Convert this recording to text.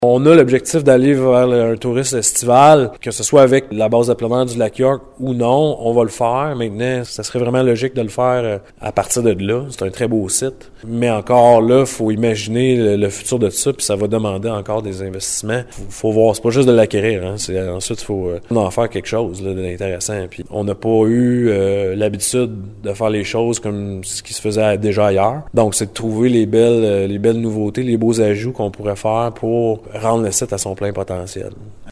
On a l'objectif d'aller vers un tourisme estival, que ce soit avec la base de plein air du lac York ou non, on va le faire. Maintenant, ça serait vraiment logique de le faire à partir de là. C'est un très beau site. Mais encore là, faut imaginer le futur de ça, puis ça va demander encore des investissements. Faut voir, c'est pas juste de l'acquérir, hein. Ensuite, faut en faire quelque chose là, d'intéressant. Puis on n'a pas eu l'habitude de faire les choses comme ce qui se faisait déjà ailleurs. Donc, c'est de trouver les belles nouveautés, les beaux ajouts qu'on pourrait faire pour rendre le site à son plein potentiel.